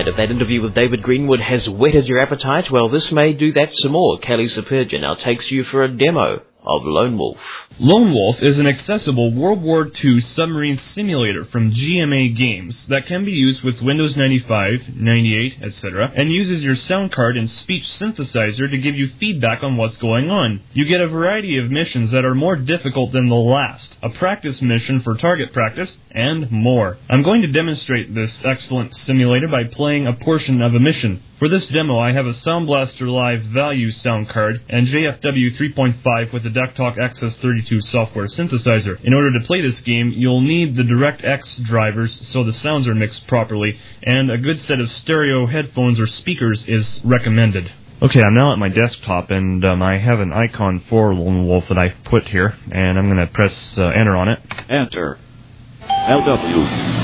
And if that interview with David Greenwood has whetted your appetite, well, this may do that some more. Kelly Supergia now takes you for a demo of Lone Wolf. Lone Wolf is an accessible World War II submarine simulator from GMA Games that can be used with Windows 95, 98, etc., and uses your sound card and speech synthesizer to give you feedback on what's going on. You get a variety of missions that are more difficult than the last, a practice mission for target practice, and more. I'm going to demonstrate this excellent simulator by playing a portion of a mission. For this demo, I have a Sound Blaster Live Value sound card and JFW 3.5 with the DuckTalk XS32 software synthesizer. In order to play this game, you'll need the DirectX drivers so the sounds are mixed properly, and a good set of stereo headphones or speakers is recommended. Okay, I'm now at my desktop, and I have an icon for Lone Wolf that I've put here, and I'm going to press Enter on it. Enter. LW.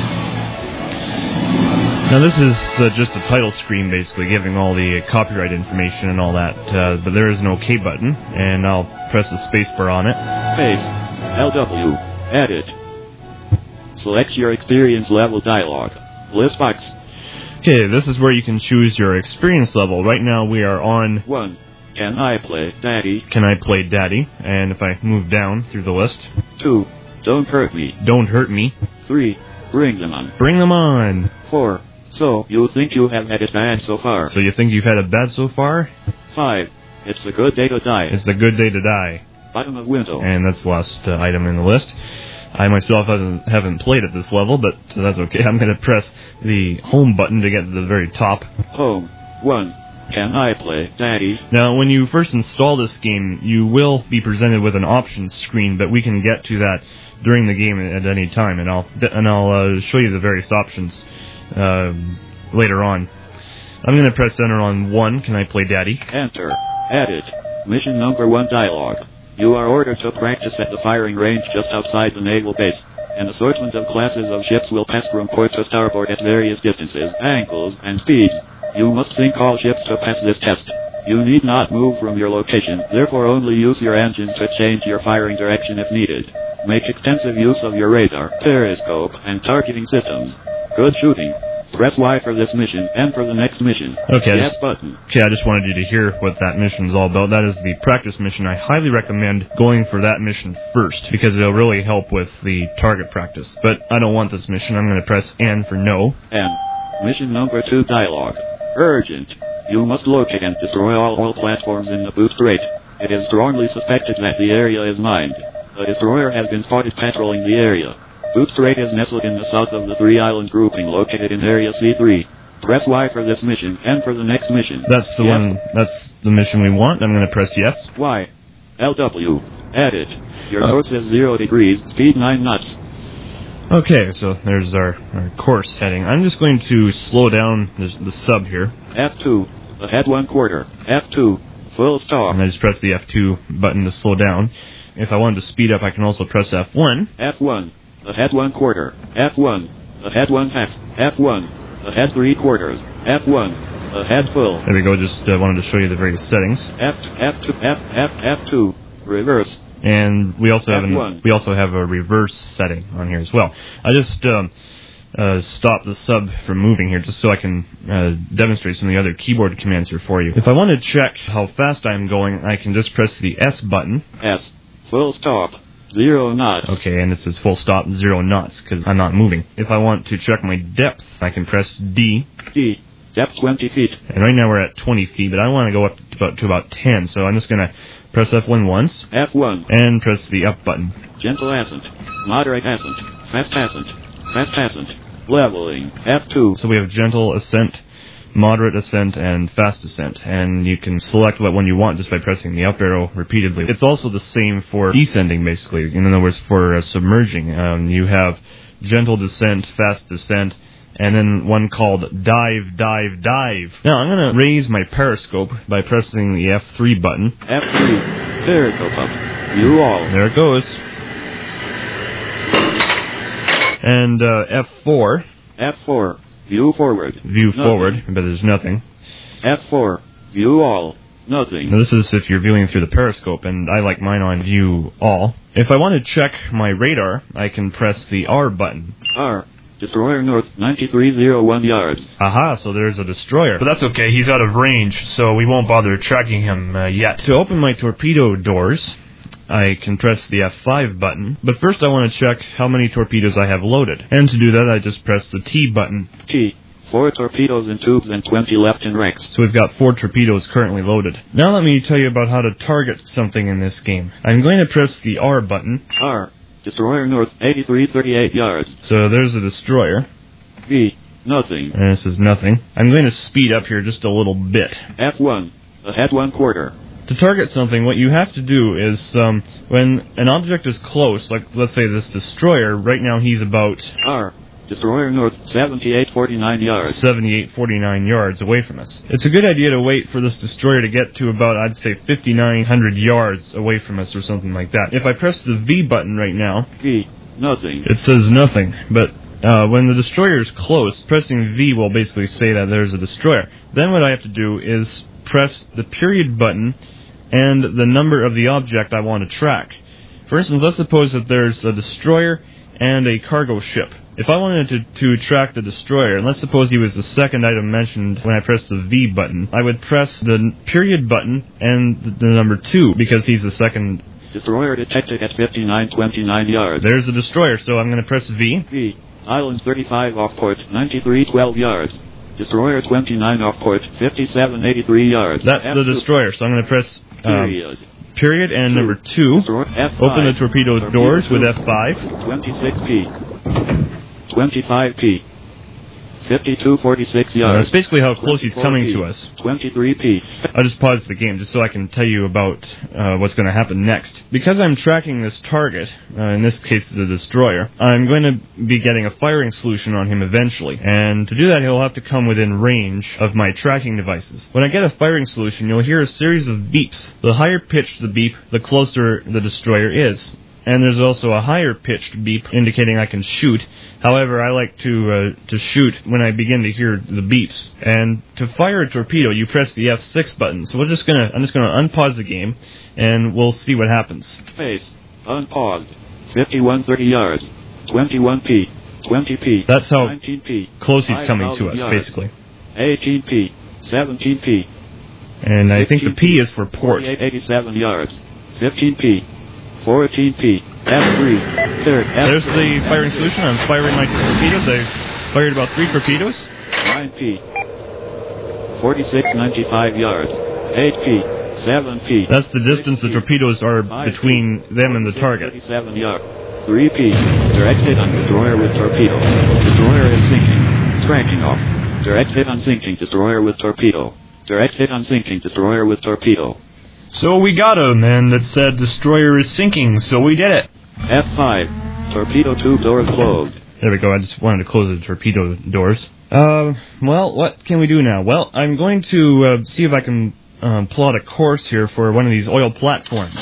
Now this is just a title screen basically giving all the copyright information and all that, but there is an OK button, and I'll press the space bar on it. Space. LW. Edit. Select your experience level dialog. List box. Okay, this is where you can choose your experience level. Right now we are on 1. Can I play Daddy? Can I play Daddy? And if I move down through the list. 2. Don't hurt me. Don't hurt me. 3. Bring them on. Bring them on. 4. So, you think you have had it bad so far? So you think you've had it bad so far? 5. It's a good day to die. It's a good day to die. Bottom of window. And that's the last item in the list. I myself haven't played at this level, but that's okay. I'm going to press the home button to get to the very top. Home. 1. Can I play Daddy? Now, when you first install this game, you will be presented with an options screen, but we can get to that during the game at any time, and I'll show you the various options later on. I'm going to press Enter on 1. Can I play Daddy? Enter. Edit. Mission number 1 dialog. You are ordered to practice at the firing range just outside the naval base. An assortment of classes of ships will pass from port to starboard at various distances, angles, and speeds. You must sink all ships to pass this test. You need not move from your location, therefore only use your engines to change your firing direction if needed. Make extensive use of your radar, periscope, and targeting systems. Good shooting. Press Y for this mission, and for the next mission. Okay, yes button. Okay, I just wanted you to hear what that mission is all about. That is the practice mission. I highly recommend going for that mission first, because it'll really help with the target practice. But I don't want this mission. I'm going to press N for no. N. Mission number 2 dialog. Urgent. You must locate and destroy all oil platforms in the Boot Strait. It is strongly suspected that the area is mined. A destroyer has been spotted patrolling the area. Boot Strait is nestled in the south of the 3-island grouping located in Area C3. Press Y for this mission, and for the next mission. That's the one. That's the mission we want. I'm going to press yes. Y. LW. Edit. Your course is 0 degrees, speed 9 knots. Okay, so there's our course heading. I'm just going to slow down the sub here. F2. Ahead 1/4. F2. Full stop. And I just press the F2 button to slow down. If I wanted to speed up, I can also press F1. F1. Ahead 1/4. F1. Ahead 1/2. F1. Ahead 3/4. F1. Ahead full. There we go. Just wanted to show you the various settings. F2. Reverse. And we also have a reverse setting on here as well. I just stop the sub from moving here just so I can demonstrate some of the other keyboard commands here for you. If I want to check how fast I'm going, I can just press the S button. S. Full stop. 0 knots. Okay, and this is full stop, 0 knots, because I'm not moving. If I want to check my depth, I can press D. D. Depth 20 feet. And right now we're at 20 feet, but I want to go up to about 10, so I'm just going to press F1 once. F1. And press the up button. Gentle ascent. Moderate ascent. Fast ascent. Fast ascent. Leveling. F2. So we have gentle ascent, moderate ascent, and fast ascent. And you can select what one you want just by pressing the up arrow repeatedly. It's also the same for descending, basically. In other words, for submerging. You have gentle descent, fast descent, and then one called dive, dive, dive. Now, I'm going to raise my periscope by pressing the F3 button. F3. Periscope up. View all. There it goes. And F4. F4. View forward. View nothing. Forward, but there's nothing. F4. View all. Nothing. Now, this is if you're viewing through the periscope, and I like mine on View All. If I want to check my radar, I can press the R button. R. Destroyer north, 9301 yards. Aha, so there's a destroyer. But that's okay, he's out of range, so we won't bother tracking him yet. To open my torpedo doors, I can press the F5 button, but first I want to check how many torpedoes I have loaded. And to do that, I just press the T button. T. 4 torpedoes in tubes and 20 left in racks. So we've got 4 torpedoes currently loaded. Now let me tell you about how to target something in this game. I'm going to press the R button. R. Destroyer north, 8338 yards. So there's a destroyer. V. Nothing. And this is nothing. I'm going to speed up here just a little bit. F1. Ahead 1/4. To target something, what you have to do is, when an object is close, like let's say this destroyer, right now he's about R. Destroyer north, 7849 yards. 7849 yards away from us. It's a good idea to wait for this destroyer to get to about, I'd say, 5,900 yards away from us or something like that. If I press the V button right now, V. Nothing. it says nothing, but when the destroyer is close, pressing V will basically say that there's a destroyer. Then what I have to do is press the period button and the number of the object I want to track. For instance, let's suppose that there's a destroyer and a cargo ship. If I wanted to track the destroyer, and let's suppose he was the second item mentioned when I pressed the V button, I would press the period button and the number 2 because he's the second. Destroyer detected at 5929 yards. There's the destroyer, so I'm going to press V. V. Island 35 off port, 9312 yards. Destroyer 29 off port, 5783 yards. That's the destroyer, so I'm going to press period and 2. number 2. F5. Open the torpedo doors with F5. 26P. 25P. 5246 yards. That's basically how close he's coming to us. 23P. I'll just pause the game just so I can tell you about what's going to happen next. Because I'm tracking this target, in this case the destroyer, I'm going to be getting a firing solution on him eventually. And to do that, he'll have to come within range of my tracking devices. When I get a firing solution, you'll hear a series of beeps. The higher pitched the beep, the closer the destroyer is. And there's also a higher pitched beep indicating I can shoot. However, I like to shoot when I begin to hear the beeps. And to fire a torpedo, you press the F6 button. So I'm just gonna unpause the game, and we'll see what happens. Space. Unpaused. 5130 yards. 21P. 20P. That's how 19P. close he's coming to us, yards. basically. 18P. 17P. And I think the P is for port. 4887 yards. 15P. 14P. F3. Third. F3. There's the firing solution. I'm firing my torpedoes. I fired about 3 torpedoes. 9P. 4695 yards. 8P. 7P. That's the distance the torpedoes are between them and the target. 37 yards. 3P. Direct hit on destroyer with torpedo. Destroyer is sinking. Tracking off. Direct hit on sinking destroyer with torpedo. Direct hit on sinking destroyer with torpedo. So we got him, and it said destroyer is sinking, so we did it. F5. Torpedo tube doors closed. There we go, I just wanted to close the torpedo doors. Well, what can we do now? Well, I'm going to see if I can plot a course here for one of these oil platforms.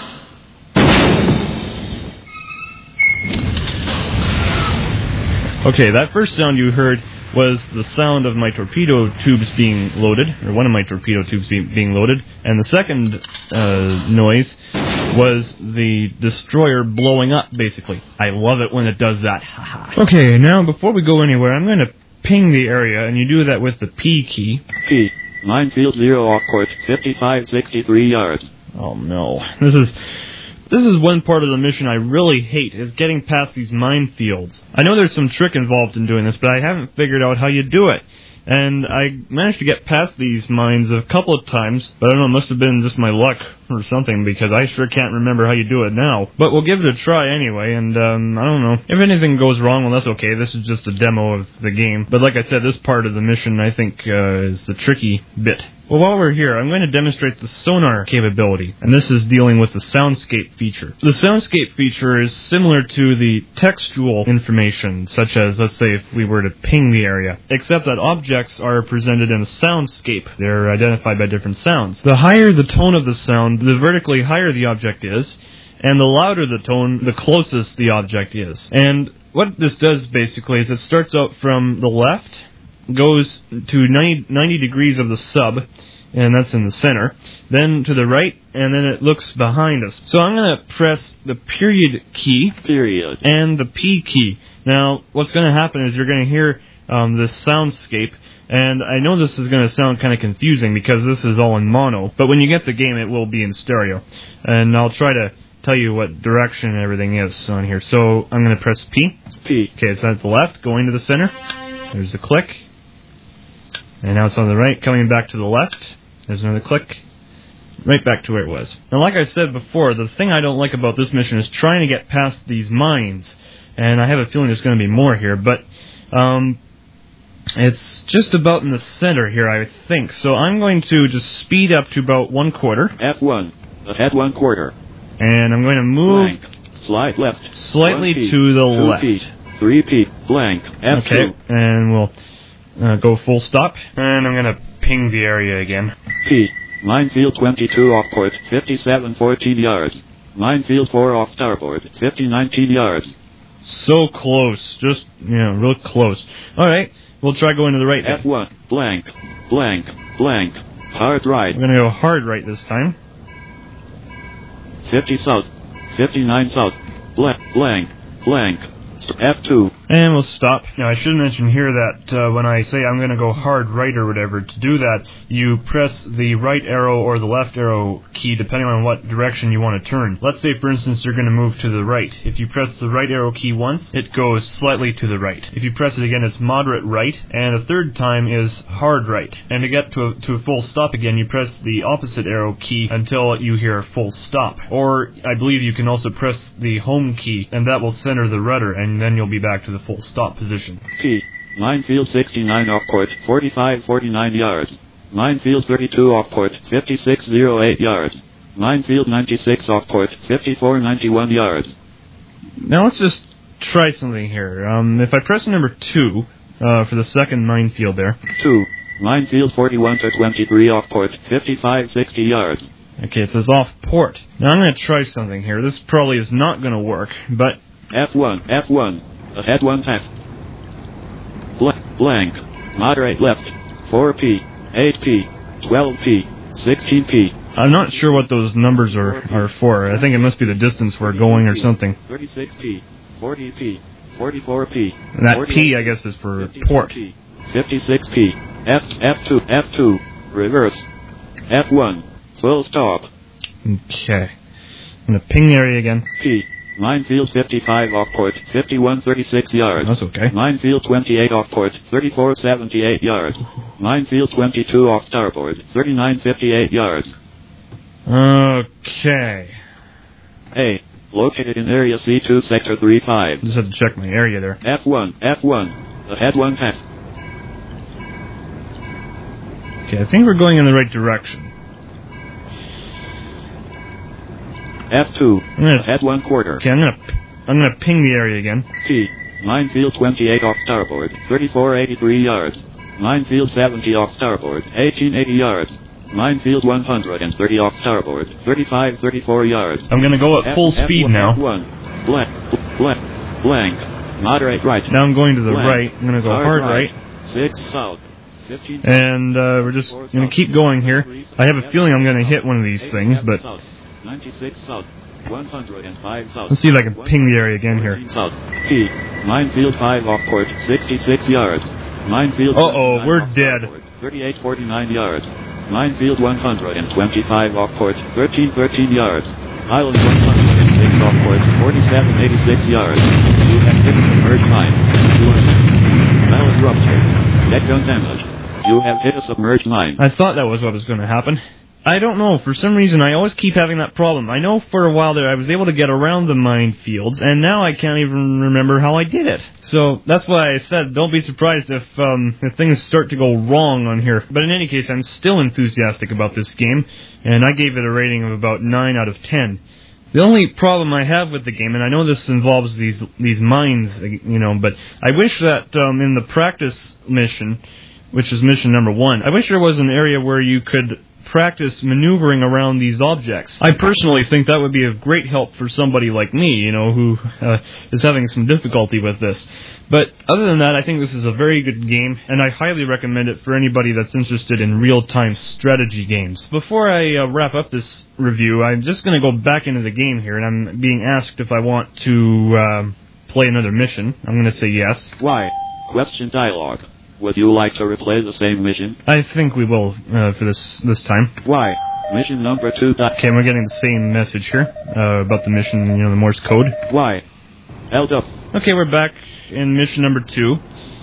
Okay, that first sound you heard was the sound of my torpedo tubes being loaded, or one of my torpedo tubes being loaded, and the second noise was the destroyer blowing up, basically. I love it when it does that. Okay, now before we go anywhere, I'm going to ping the area, and you do that with the P key. P. Minefield 0 off port, 5563 yards. Oh no, this is one part of the mission I really hate, is getting past these minefields. I know there's some trick involved in doing this, but I haven't figured out how you do it. And I managed to get past these mines a couple of times, but I don't know, it must have been just my luck or something, because I sure can't remember how you do it now. But we'll give it a try anyway, and I don't know. If anything goes wrong, well, that's okay. This is just a demo of the game. But like I said, this part of the mission, I think, is the tricky bit. Well, while we're here, I'm going to demonstrate the sonar capability, and this is dealing with the soundscape feature. The soundscape feature is similar to the textual information, such as, let's say, if we were to ping the area, except that objects are presented in a soundscape. They're identified by different sounds. The higher the tone of the sound, the vertically higher the object is, and the louder the tone, the closest the object is. And what this does, basically, is it starts out from the left, goes to 90 degrees of the sub, and that's in the center, then to the right, and then it looks behind us. So I'm going to press the period key Period. and the P key. Now, what's going to happen is you're going to hear this soundscape, and I know this is going to sound kind of confusing because this is all in mono, but when you get the game, it will be in stereo. And I'll try to tell you what direction everything is on here. So I'm going to press P. P. Okay, it's at the left, going to the center. There's the click. And now it's on the right, coming back to the left. There's another click. Right back to where it was. Now, like I said before, the thing I don't like about this mission is trying to get past these mines. And I have a feeling there's going to be more here, but it's just about in the center here, I think. So I'm going to just speed up to about 1/4. F1. Ahead 1/4. And I'm going to move Blank. Slide left. slightly 1P, to the 2P, left. 3P. Blank. F2. Okay, and we'll go full stop. And I'm going to ping the area again. P. Minefield 22 off port, 57 14 yards. Minefield 4 off starboard, 50 19 yards. So close, just, real close. Alright, we'll try going to the right. F1, blank, blank, blank, hard right. We're going to go hard right this time. 50 south, 59 south, blank, blank, blank, F2. And we'll stop. Now, I should mention here that when I say I'm going to go hard right or whatever, to do that, you press the right arrow or the left arrow key depending on what direction you want to turn. Let's say, for instance, you're going to move to the right. If you press the right arrow key once, it goes slightly to the right. If you press it again, it's moderate right, and a third time is hard right. And to get to a full stop again, you press the opposite arrow key until you hear full stop. Or, I believe you can also press the home key, and that will center the rudder, and then you'll be back to the full stop position. P. Minefield 69 off port, 45 49 yards. Minefield 32 off port, 56 08 yards. Minefield 96 off port, 54 91 yards. Now let's just try something here. If I press number 2 for the second minefield there. 2. Minefield 41 to 23 off port, 55 60 yards. Okay, it says off port. Now I'm going to try something here. This probably is not going to work, but F1, F1, ahead 1/2. Blank, moderate left, 4P, 8P, 12P, 16P. I'm not sure what those numbers are for. I think it must be the distance we're going or something. 36P, 40P, 44P. And that P, I guess, is for port. 56P, F2, reverse, F1, full stop. Okay. I'm going to ping the area again. P. Minefield 55 off port, 51 36 yards. That's okay. Minefield 28 off port, 34 78 yards. Minefield 22 off starboard, 39 58 yards. Okay. A. Located in area C2 sector 35. Just had to check my area there. F1, ahead 1/2. Okay, I think we're going in the right direction. F2, ahead 1/4. Okay, I'm gonna ping the area again. P. Minefield 28 off starboard, 34 83 yards. Minefield 70 off starboard, 18 80 yards. Minefield 130 off starboard, 35 34 yards. I'm gonna go at full speed now. F1, blank, moderate right. Now I'm going to the blank, right. I'm gonna go hard right. 6 south, 15 and we're just gonna keep going here. I have a feeling I'm gonna hit one of these things, but 96 south, 105 south. Let's see if I can ping the area again here. South, P. Minefield 5 off port, 66 yards. Minefield. We're dead. 38 49 yards. Minefield 125 off port, 13 yards. Island 106 off port, 47 86 yards. You have hit a submerged mine. Ballast ruptured. Deck gun damaged. You have hit a submerged mine. I thought that was what was going to happen. I don't know. For some reason, I always keep having that problem. I know for a while there I was able to get around the minefields, and now I can't even remember how I did it. So that's why I said don't be surprised if things start to go wrong on here. But in any case, I'm still enthusiastic about this game, and I gave it a rating of about 9 out of 10. The only problem I have with the game, and I know this involves these mines, but I wish that in the practice mission, which is mission number 1, I wish there was an area where you could practice maneuvering around these objects. I personally think that would be of great help for somebody like me, who is having some difficulty with this. But other than that, I think this is a very good game, and I highly recommend it for anybody that's interested in real-time strategy games. Before I wrap up this review, I'm just going to go back into the game here, and I'm being asked if I want to play another mission. I'm going to say yes. Why? Question dialogue. Would you like to replay the same mission? I think we will for this time. Why? Mission number 2. Okay, we're getting the same message here about the mission, the Morse code. Why? Held up. Okay, we're back in mission number 2.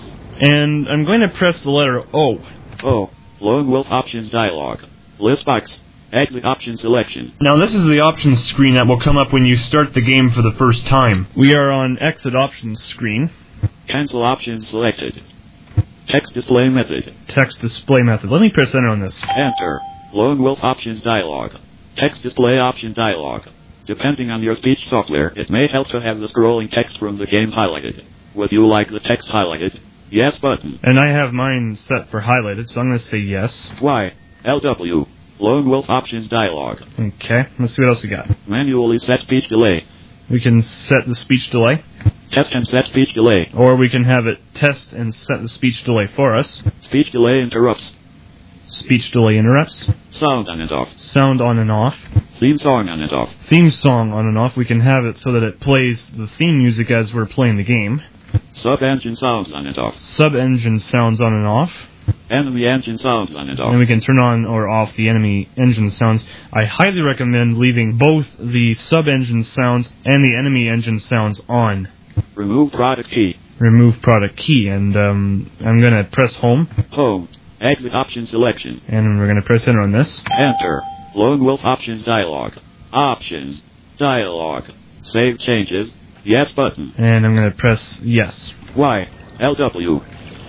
And I'm going to press the letter O. Oh. Lone Wolf options dialogue. List box. Exit option selection. Now this is the options screen that will come up when you start the game for the first time. We are on exit options screen. Cancel options selected. Text display method. Text display method. Let me press enter on this. Enter. Lone Wolf options dialogue. Text display option dialogue. Depending on your speech software, it may help to have the scrolling text from the game highlighted. Would you like the text highlighted? Yes button. And I have mine set for highlighted, so I'm going to say yes. Y. LW. Lone Wolf options dialogue. Okay, let's see what else we got. Manually set speech delay. We can set the speech delay. Test and set speech delay. Or we can have it test and set the speech delay for us. Speech delay interrupts. Speech delay interrupts. Sound on and off. Sound on and off. Theme song on and off. Theme song on and off. We can have it so that it plays the theme music as we're playing the game. Sub-engine sounds on and off. Sub-engine sounds on and off. Enemy engine sounds on and off. And we can turn on or off the enemy engine sounds. I highly recommend leaving both the sub-engine sounds and the enemy engine sounds on. Remove product key. Remove product key. And I'm going to press home. Home. Exit option selection. And we're going to press enter on this. Enter. Lone Wolf options dialogue. Options. Dialogue. Save changes. Yes button. And I'm going to press yes. Y. LW.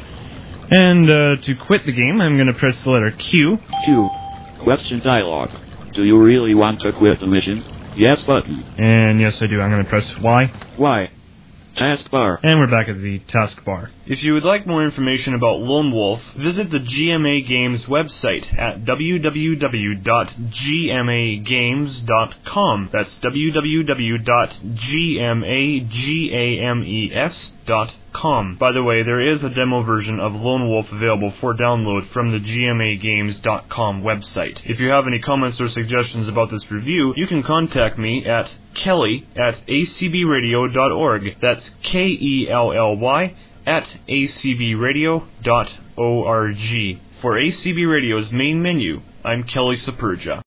And to quit the game, I'm going to press the letter Q. Q. Question dialogue. Do you really want to quit the mission? Yes button. And yes, I do. I'm going to press Y. Y. Taskbar. And we're back at the taskbar. If you would like more information about Lone Wolf, visit the GMA Games website at www.gmagames.com. That's www.gmagames.com. By the way, there is a demo version of Lone Wolf available for download from the gmagames.com website. If you have any comments or suggestions about this review, you can contact me at kelly@acbradio.org. That's KELLY @acbradio.org. For ACB Radio's main menu, I'm Kelly Saperja.